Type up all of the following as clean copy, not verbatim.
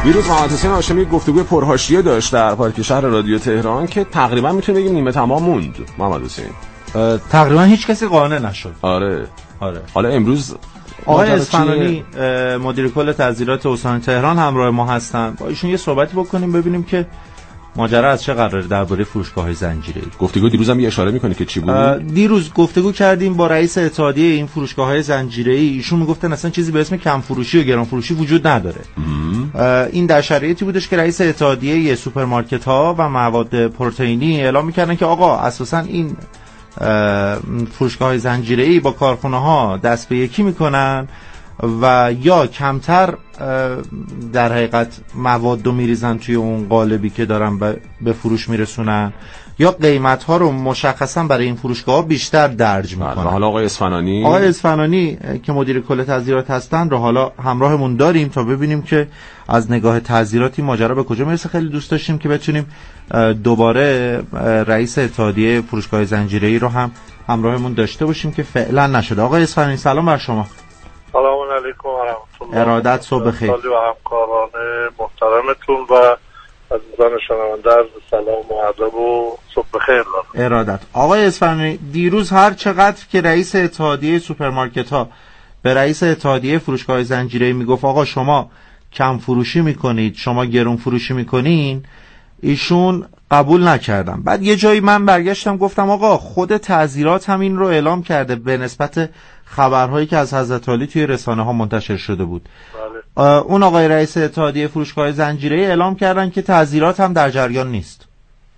ویروز محمد حسین هاشمی گفتگوی پرحاشیه داشت در پارک شهر رادیو تهران که تقریبا میتونه بگیم نیمه تمام موند. محمد حسین تقریبا هیچ کسی قانع نشد. آره. حالا امروز آقای اصفهانی مدیر کل تحصیلات استان تهران همراه ما هستن. با ایشون یه صحبتی بکنیم ببینیم که ماجرا از چه قراره درباره فروشگاه‌های زنجیره‌ای. گفتگو دیروز هم یه اشاره می‌کنه که چی بود؟ دیروز گفتگو کردیم با رئیس اتحادیه این فروشگاه‌های زنجیره‌ای. ایشون میگفتن اصلا چیزی به اسم کم فروشی و گران فروشی وجود نداره. این در شرایطی بودش که رئیس اتحادیه سوپرمارکت‌ها و مواد پروتئینی اعلام می‌کردن که آقا اساساً این فروشگاه‌های زنجیره‌ای با کارخونه‌ها دست به یکی می‌کنن و یا کمتر در حقیقت مواد رو میریزن توی اون قالبی که دارن به فروش میرسونن یا قیمت‌ها رو مشخصا برای این فروشگاه‌ها بیشتر درج میکنن. حالا آقای اصفهانی که مدیر کل تحضیرات هستن رو حالا همراهمون داریم تا ببینیم که از نگاه تحضیراتی ماجرا به کجا میرسه. خیلی دوست داشتیم که بتونیم دوباره رئیس اتحادیه فروشگاه زنجیره‌ای رو هم همراهمون داشته باشیم که فعلا نشده. آقای اصفهانی سلام بر شما. سلام علیکم و رحمت الله. ارادت صبح بخیر. و همکاران محترمتون و عزیزان شنونده عرض سلام و ادب و صبح بخیر دارم. ارادت. آقای اصفهانی دیروز هر چقدر که رئیس اتحادیه سوپرمارکت ها به رئیس اتحادیه فروشگاه زنجیره‌ای میگفت آقا شما کم فروشی میکنید، شما گرون فروشی میکنین، ایشون قبول نکردم. بعد یه جایی من برگشتم گفتم آقا خود تعزیرات هم این رو اعلام کرده به نسبت خبرهایی که از حضرت علی توی رسانه ها منتشر شده بود. بله. اون آقای رئیس اتحادیه فروشگاه زنجیره‌ای اعلام کردن که تعزیرات هم در جریان نیست.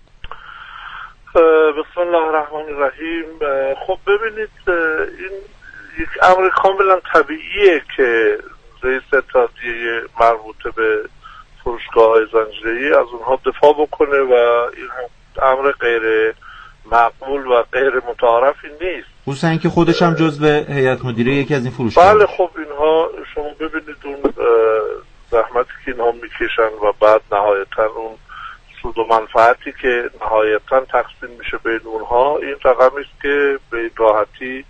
بسم الله الرحمن الرحیم. خب ببینید این یک امر کاملا طبیعیه که رئیس اتحادیه مربوط به فروشگاه‌های زنجیره‌ای از اونها دفاع بکنه و این امر غیر مقبول و غیر متعارفی نیست. خصوصا اینکه خودش هم جزو هیئت مدیره یکی از این فروشگاه. بله خب اینها شما ببینید اون زحمتی که اینها میکشن و بعد نهایتا اون سود و منفعتی که نهایتا تقسیم میشه بین اونها، این رقمی است که به این راحتی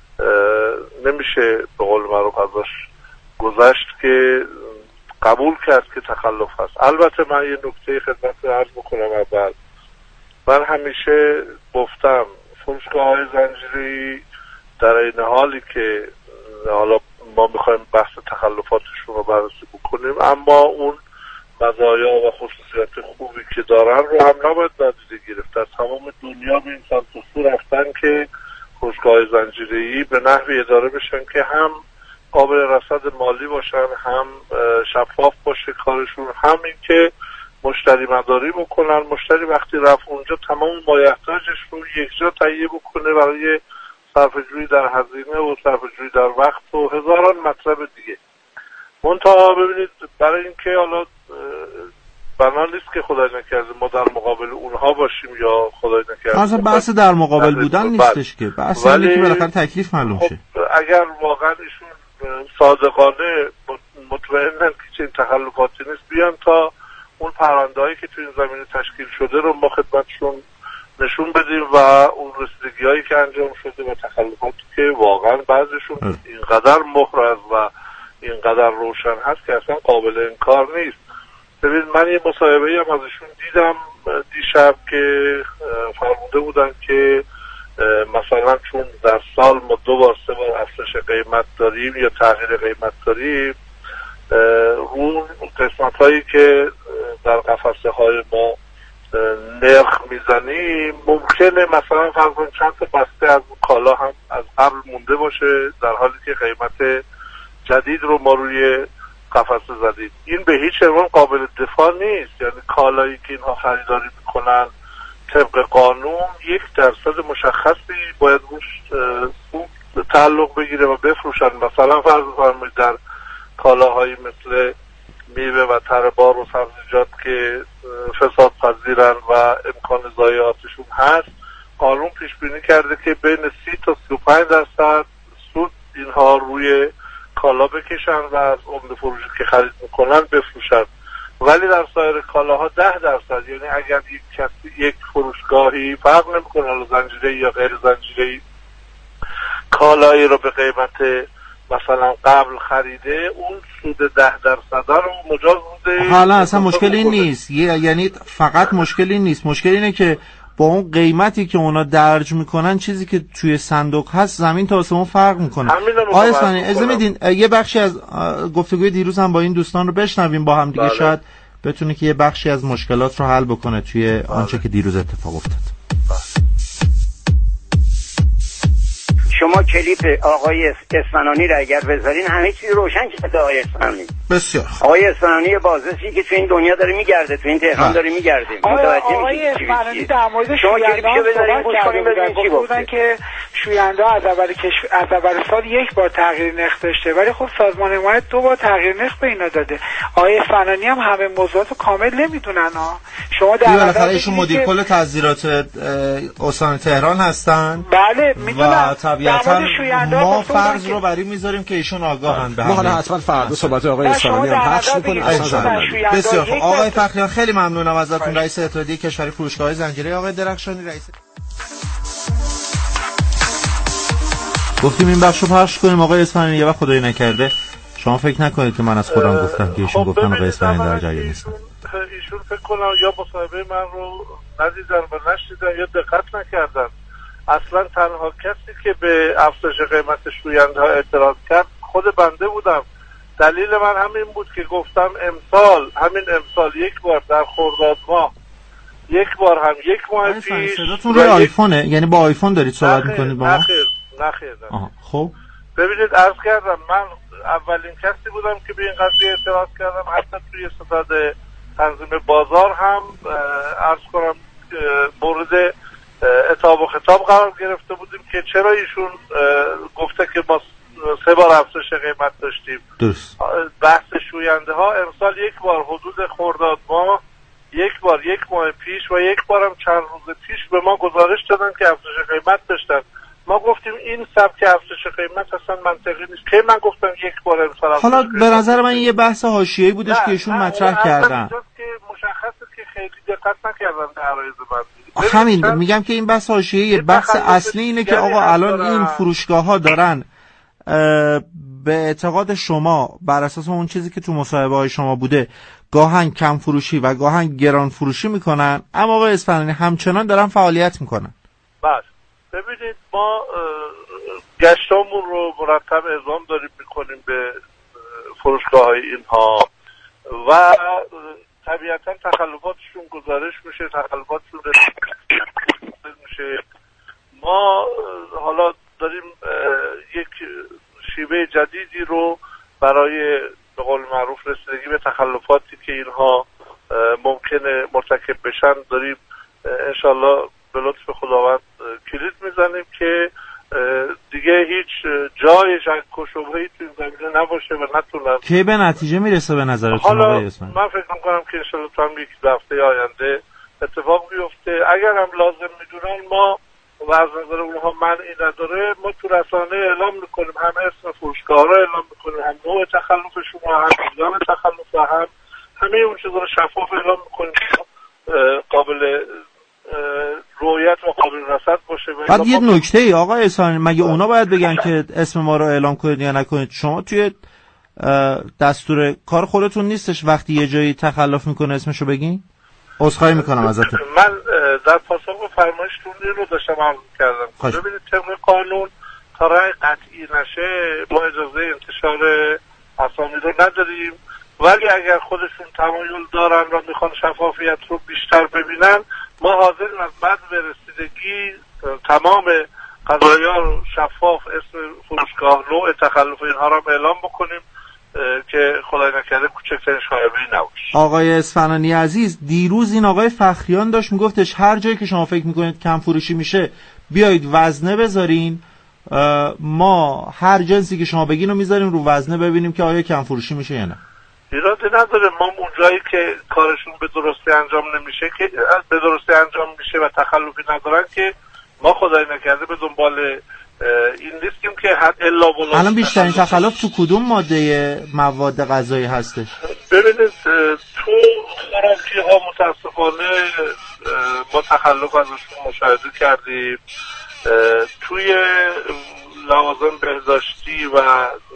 نمیشه به قول معروف ازش گذشت که قبول کرد که تخلف هست. البته من یه نکته خدمت عرض بکنم. اول من همیشه گفتم فروشگاه‌های زنجیره‌ای در این حالی که حالا ما میخوایم بحث تخلفاتشون رو بررسی بکنیم، اما اون مزایا و خصوصیات خوبی که دارن رو هم نباید نادیده گرفت. در تمام دنیا به این سمت و سو رفتن که فروشگاه‌های زنجیره‌ای به نحوی اداره بشن که هم قابل رصد مالی باشن، هم شفاف باشه کارشون، هم این که مشتری مداری بکنن. مشتری وقتی رفت اونجا تمام مایحتاجش رو یک جا تهیه بکنه برای صرفه‌جویی در هزینه و صرفه‌جویی در وقت و هزاران مطلب دیگه. منتها ببینید برای اینکه حالا بنا نیست که خدای نکرده ما در مقابل اونها باشیم یا خدای نکرده اصلا بحث در مقابل بودن نیستش که بحث اینه که بالاخره تکلیف معلوم شه. اگر واقعا ایشون صادقانه مطمئنن که چنین تخلفاتی نیست بیان تا اون پرونده‌هایی که تو این زمینه تشکیل شده رو ما خدمتشون نشون بدیم و اون رسیدگی‌هایی که انجام شده و تخلفاتی که واقعا بعضیشون اینقدر محرز و اینقدر روشن هست که اصلا قابل انکار نیست. ببین من یه مصاحبه‌ای هم ازشون دیدم دیشب که فرموده بودن که مثلا چون در سال ما 2 بار 3 بار افزایش قیمت داریم یا تغییر قیمت داریم، اون قسمت هایی که در قفسه های ما نرخ میزنیم ممکنه مثلا فرض کنید چند تا بسته از کالا هم از قبل مونده باشه در حالی که قیمت جدید رو ما روی قفسه زدیم. این به هیچ عنوان قابل دفاع نیست. یعنی کالایی که اینها خریداری میکنن طبق قانون 1% مشخصی باید روش سود تعلق بگیره و بفروشن. مثلا فرض فرمایید در کالاهایی مثل میوه و تره بار و سبزیجات که فساد پذیرن و امکان ضایعاتشون هست، قانون پیش بینی کرده که بین 30 تا 35% سود اینها روی کالا بکشن و از عمده فروشی که خرید میکنن بفروشن. ولی در سایر کالاها 10%. یعنی اگر یک کسی یک فروشگاهی فرق نمیکنه حالا زنجیره‌ای یا غیر زنجیره‌ای کالایی رو به قیمت مثلا قبل خریده اون سود 10% رو مجاز بوده. حالا اصلا مشکلی نیست، یعنی فقط مشکلی نیست، مشکل اینه که با اون قیمتی که اونا درج میکنن چیزی که توی صندوق هست زمین تا آسمون فرق میکنه. آقای اصفهانی اجازه میدین یه بخشی از گفتگوی دیروز هم با این دوستان رو بشنویم با هم دیگه؟ بله. شاید بتونه که یه بخشی از مشکلات رو حل بکنه توی آنچه که دیروز اتفاق افتاد. شما کلیپ آقای اصفهانی را اگر بذارین همه چیز روشن شده. آقای اصفهانی بسیار آقای اصفهانی بازرسی که تو این دنیا داره میگرده، تو این تهران داره میگرده. آقای اصفهانی در مورد شوینده‌ها گفتن که شوینده از اول سال یک بار تغییر نرخ داشته، ولی خب سازمان حمایت 2 بار تغییر نرخ به اینا داده. آقای اصفهانی هم همه موضوعات کامل نمیدونن ها. شما در بالاخره ایشون مدیر کل تزریقات استان تهران هستن. بله میدونم. ما فرض رو بر این میذاریم که ایشون آگاهن به همه. ما حالا حتما فردا صحبت آقای اصفهانی هم پخش می‌کنیم. بسیار خوب آقای فخریان خیلی ممنونم ازتون. رئیس اتحادیه کشوری فروشگاه‌های زنجیره، آقای درخشانی رئیس. گفتیم این بخشو پخش کنیم. آقای اصفهانی یه وقت خدایی نکرده شما فکر نکنید که من از خودم گفتم که ایشون گفتن آقای اصفهانی در جریان نیستن. ایشون فکر کنم یا مصاحبه من رو ندیدن و نشنیدن یا دقت نکردن. اصلا تنها کسی که به افزایش قیمت شوینده‌ها اعتراض کرد خود بنده بودم. دلیل من همین بود که گفتم همین امسال یک بار در خرداد ماه، یک بار هم یک ماه پیش. صداتون روی آیفونه؟ یعنی با آیفون دارید صحبت میکنید با ما؟ نخیر. خب ببینید عرض کردم من اولین کسی بودم که به این قضیه اعتراض کردم. حتی توی ستاد تنظیم بازار هم عرض کنم مورد اتاب و خطاب قرار گرفته بودیم که چرا ایشون گفته که ما 3 بار افزایش قیمت داشتیم. درست. بحث شوینده ها امسال یک بار حدود خرداد ماه، یک بار یک ماه پیش و یک بارم چند روز پیش به ما گزارش دادن که افزایش قیمت داشتن. ما گفتیم این سبک افزایش قیمت اصلا منطقی نیست. که من گفتم یک بار امسال. حالا به نظر من یه بحث حاشیه‌ای بودش که ایشون مطرح کردن. که مشخصه که خیلی دقت نکردن در عرایض من. همین میگم که این بحث حاشیه‌ای. بحث اصلی اینه که آقا الان این فروشگاه‌ها دارن به اعتقاد شما بر اساس اون چیزی که تو مصاحبه‌های شما بوده گاهن کم فروشی و گاهن گران فروشی میکنن، اما آقای اصفهانی همچنان دارن فعالیت میکنن. بله ببینید ما گشتامون رو مرتب اعزام داریم میکنیم به فروشگاه‌های اینها و طبیعتا تخلفاتشون گزارش میشه، تخلفاتشون میشه. ما حالا داریم یک شیوه جدیدی رو برای به قول معروف رسیدگی به تخلفاتی که اینها ممکنه مرتکب بشن داریم انشالله به لطف خداوند کلید میزنیم که دیگه هیچ جای شک و شبهه‌ای تو این زمینه نباشه و نتونن. کی به نتیجه میرسه به نظرتون آقای اصفهانی؟ من فکر میکنم که انشالله تو هم یک هفته آینده اتفاق بیفته. اگر هم لازم میدونن ما و از نظر اونها منعی نداره، ما تو رسانه اعلام میکنیم، هم اسم فروشگاه رو اعلام میکنیم، هم نوع تخلفشون و هم میزان تخلف و هم همه اون چیزا رو شفاف اعلام میکنیم قابل رویت و قابل رصد باشه. بعد یه نکته ای آقای اصفهانی، مگه اونا باید بگن که اسم ما رو اعلام کنید یا نکنید؟ شما توی دستور کار خودتون نیستش وقتی یه جایی تخلف میکنه اسمشو بگین؟ عذرخواهی میکنم ازتون. من در پاسخ به فرمایشتون رو داشتم عرض کردم. ببینید طبق قانون تا رأی قطعی نشه ما اجازه انتشار اسامی رو نداریم، ولی اگر خودشون تمایل دارن و میخوان شفافیت رو بیشتر ببینن، ما حاضریم از بعد به رسیدگی تمام قضایا رو شفاف، اسم فروشگاه، نوع تخلف اینها رو اعلام بکنیم که خدای نکرده کوچکترین شایبه‌ای نباشه. آقای اصفهانی عزیز، دیروز این آقای فخریان داشت میگفتش هر جایی که شما فکر میکنید کم فروشی میشه بیایید وزنه بذارین، ما هر جنسی که شما بگین رو میذاریم رو وزنه ببینیم که آیا کم فروشی میشه یا نه. ایرادی نداره. ما اون جایی که کارشون به درستی انجام نمیشه که به درستی انجام میشه و تخلفی ندارن که ما خدای نکرده به دنبال این نیستیم که حد الا بلا. الان بیشترین تخلف تو کدوم ماده مواد غذایی هستش؟ ببینید تو خوراکی ها متاسفانه ما تخلف ازشون مشاهده کردیم. توی لوازم بهداشتی و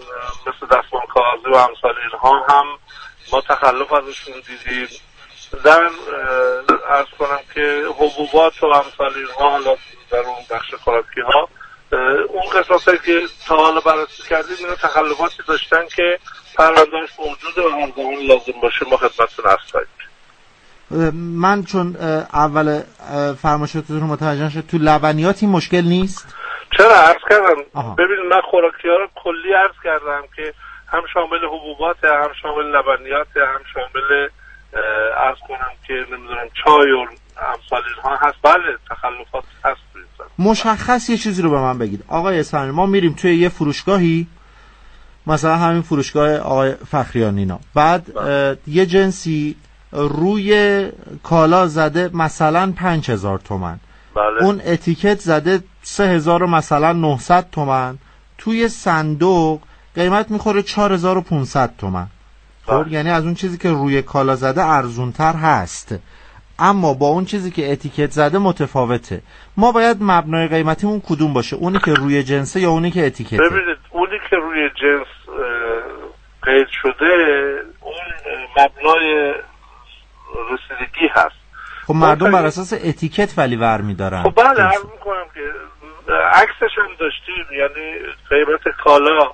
مثل دستمال کاغذی و امثال اینها هم ما تخلف ازشون دیدیم. در عرض کنم که حبوبات و امثال اینها حالا در اون بخش خوراکی ها اون قسمت که تا حالا بررسی کردیم اینا تخلفاتی داشتن که پرونده‌اش موجوده و هر زمان لازم باشه ما خدمتتون عرض کنیم. من چون اول فرمایشاتتون رو متوجه شد، تو لبنیات این مشکل نیست؟ چرا عرض کردم. ببینید من خوراکی ها رو کلی عرض کردم که هم شامل حبوبات، هم شامل لبنیات، هم شامل عرض کنم که نمیدونم چای و امثال اینها هست. بله تخلفات هست. مشخص یه چیزی رو به من بگید آقای اصفهانی. ما میریم توی یه فروشگاهی، مثلا همین فروشگاه آقای فخریانینا، بعد یه جنسی روی کالا زده مثلا 5000 تومان، بله. اون اتیکت زده 3000 مثلا 900 تومان، توی صندوق قیمت میخوره 4500 تومان. خب یعنی از اون چیزی که روی کالا زده ارزونتر هست، اما با اون چیزی که اتیکت زده متفاوته. ما باید مبنای قیمتیمون کدوم باشه؟ اونی که روی جنسه یا اونی که اتیکته؟ ببینید اونی که روی جنس قید شده اون مبنای رسیدگی هست. خب مردم بر اساس اتیکت ولی برمی‌دارن. خب بله عرض می‌کنم که عکسش هم داشتیم، یعنی قیمت کالا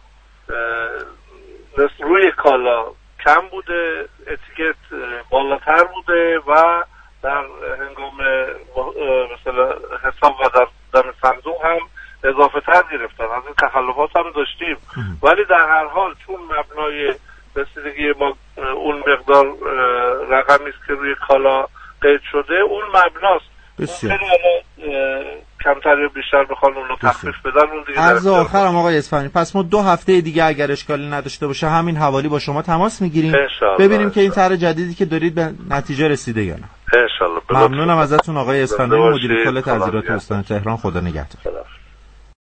روی کالا کم بوده، اتیکت بالاتر بوده و در هنگام مثلا حساب و در صندوق هم اضافه تر گرفتن. از این تخلفات هم داشتیم، ولی در هر حال چون مبنای رسیدگی ما اون مقدار رقمی است که روی کالا قید شده اون مبناست. بسیار کمتر یا بیشتر بخوان اون رو تخفیف بدن اون دیگه. عرض آخرم آقای اصفهانی، پس ما 2 هفته دیگه اگر اشکالی نداشته باشه همین حوالی با شما تماس میگیریم ببینیم که این طرح جدیدی که دارید به نتیجه رسیده یا نه. انشالله. ممنونم ازتون آقای اصفهانی، مدیر کل تزریقات استان تهران. خدا نگهدار.